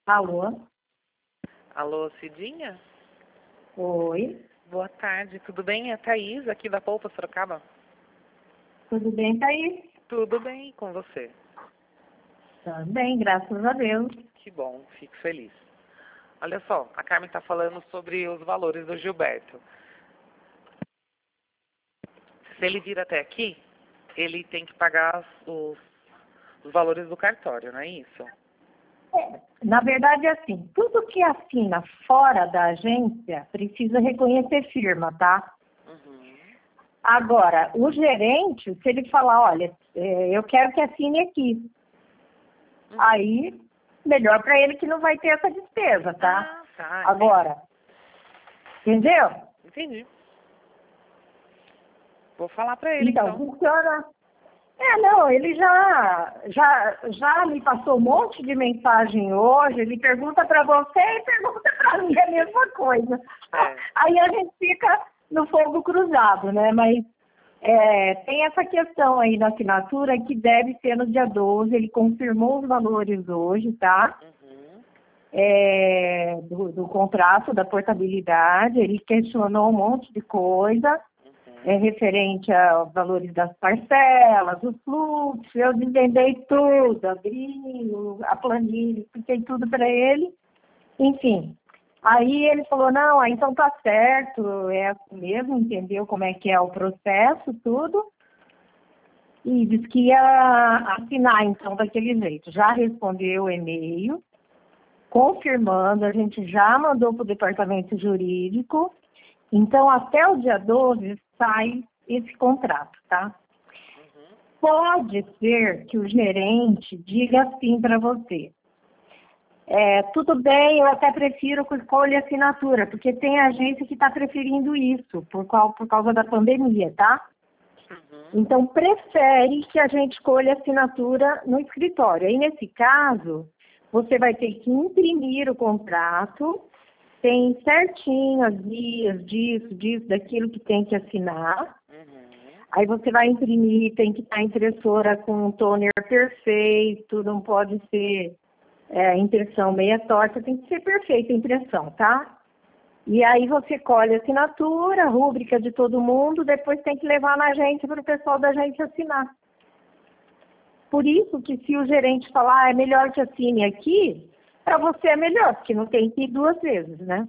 Alô? Alô, Cidinha? Oi, Boa tarde, tudo bem? É a Thaís, aqui da Polpa Sorocaba. tudo bem, Thaís? Tudo bem com você? Tá bem, graças a Deus. Que bom, fico feliz. Olha só, a Carmen está falando sobre os valores do Gilberto. Se ele vir até aqui, ele tem que pagar os valores do cartório, não é isso? Na verdade, é assim, tudo que assina fora da agência precisa reconhecer firma, tá? Uhum. Agora, o gerente, se ele falar, olha, eu quero que assine aqui, aí, melhor para ele que não vai ter essa despesa, tá? Ah, tá. Agora, entendeu? Entendi. Vou falar para ele, Então, então. funciona. Não, ele já me passou um monte de mensagem hoje, ele pergunta para você e pergunta para mim a mesma coisa. É. Aí a gente fica no fogo cruzado, né? Mas tem essa questão aí na assinatura que deve ser no dia 12, ele confirmou os valores hoje, tá? Uhum. Do contrato, da portabilidade, ele questionou um monte de coisa. Referente aos valores das parcelas, os fluxos, eu desvendei tudo, abri a planilha, expliquei tudo para ele, enfim. Aí ele falou, não, aí então tá certo, é assim mesmo, entendeu como é que é o processo, tudo, e disse que ia assinar então daquele jeito. Já respondeu o e-mail, confirmando, a gente já mandou para o departamento jurídico. Então, até o dia 12 sai esse contrato, tá? Uhum. Pode ser que o gerente diga assim para você. Tudo bem, eu até prefiro que escolha assinatura, porque tem agência que está preferindo isso, por causa da pandemia, tá? Uhum. Então, prefere que a gente escolha assinatura no escritório. Aí, nesse caso, você vai ter que imprimir o contrato, tem certinho as guias disso, daquilo que tem que assinar. Uhum. Aí você vai imprimir, tem que estar a impressora com um toner perfeito, não pode ser impressão meia torta, tem que ser perfeita a impressão, tá? E aí você colhe a assinatura, a rúbrica de todo mundo, depois tem que levar na agência para o pessoal da agência assinar. Por isso que se o gerente falar, é melhor que assine aqui, para você é melhor, porque não tem que ir 2 vezes, né?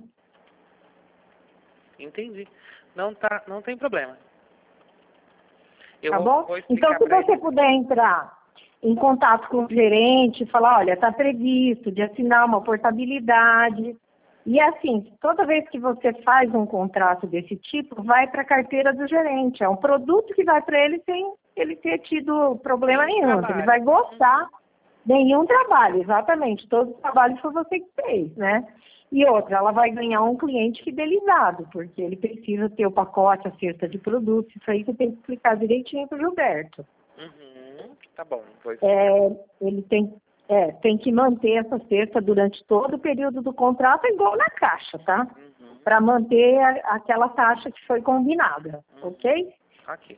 Entendi. Não tem problema. Eu Tá bom? vou Então, explicar se para você ele. puder entrar em contato com o gerente, falar, olha, está previsto de assinar uma portabilidade. E assim, toda vez que você faz um contrato desse tipo, vai para a carteira do gerente. É um produto que vai para ele sem ele ter tido problema Nenhum nenhum. trabalho. Ele vai gostar. Nenhum trabalho, exatamente. Todo o trabalho foi você que fez, né? E outra, ela vai ganhar um cliente fidelizado, porque ele precisa ter o pacote, a cesta de produtos. Isso aí você tem que explicar direitinho para o Gilberto. Uhum. Tá bom, vou explicar. Ele tem que manter essa cesta durante todo o período do contrato, igual na caixa, tá? Uhum. Para manter aquela taxa que foi combinada, ok? Ok.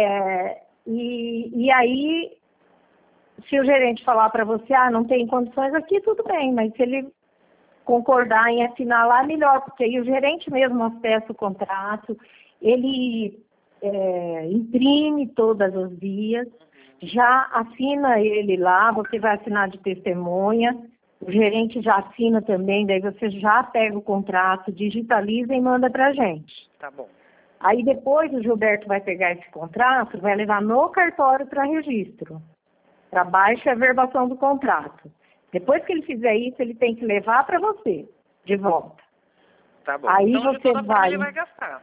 E aí, se o gerente falar para você, não tem condições aqui, tudo bem, mas se ele concordar em assinar lá, melhor, porque aí o gerente mesmo acessa o contrato, ele imprime todas as vias, já assina ele lá, você vai assinar de testemunha, o gerente já assina também, daí você já pega o contrato, digitaliza e manda para a gente. Tá bom. Aí depois o Gilberto vai pegar esse contrato, vai levar no cartório para registro, para baixa e averbação do contrato. Depois que ele fizer isso, ele tem que levar para você, de volta. Tá bom. Aí Então, de você toda forma, ele vai gastar.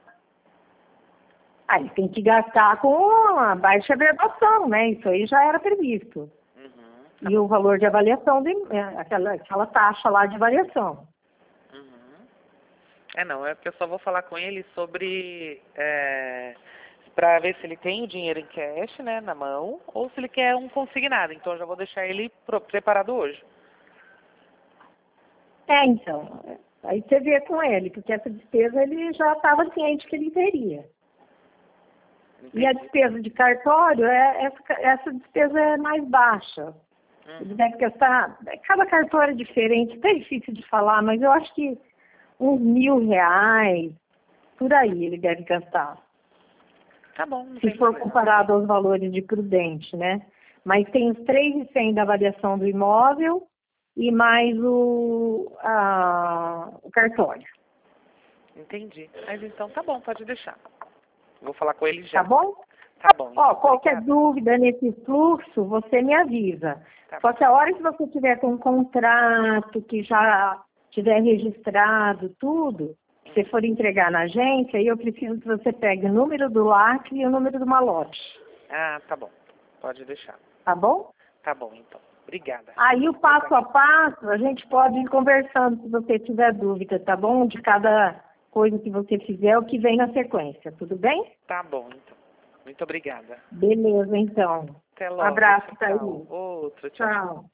Aí tem que gastar com a baixa averbação, né? Isso aí já era previsto. Uhum. E o valor de avaliação, aquela taxa lá de avaliação. Uhum. Não, é porque eu só vou falar com ele sobre... para ver se ele tem o dinheiro em cash, né, na mão, ou se ele quer um consignado. Então, eu já vou deixar ele preparado hoje. Então, aí você vê com ele, porque essa despesa ele já estava ciente que ele teria. Entendi. E a despesa de cartório, essa despesa é mais baixa. Ele deve gastar, cada cartório é diferente, até difícil de falar, mas eu acho que uns R$ 1.000, por aí ele deve gastar. Tá bom, não Se tem for problema. comparado aos valores de Prudente, né? Mas tem os 3.100 da avaliação do imóvel e mais o cartório. Entendi. Mas então tá bom, pode deixar. Vou falar com ele já. Tá bom? Tá bom. Então, Ó, qualquer obrigada. dúvida nesse fluxo, você me avisa. Tá Só que a hora que você tiver com um contrato, que já tiver registrado tudo, se você for entregar na agência, aí eu preciso que você pegue o número do LAC e o número do malote. Ah, tá bom. Pode deixar. Tá bom? Tá bom, então. Obrigada. Aí o passo a passo, a gente pode ir conversando se você tiver dúvida, tá bom? De cada coisa que você fizer, o que vem na sequência, tudo bem? Tá bom, então. Muito obrigada. Beleza, então. Até logo. Um abraço, Tchau. Thaís. Outro, tchau. Tchau.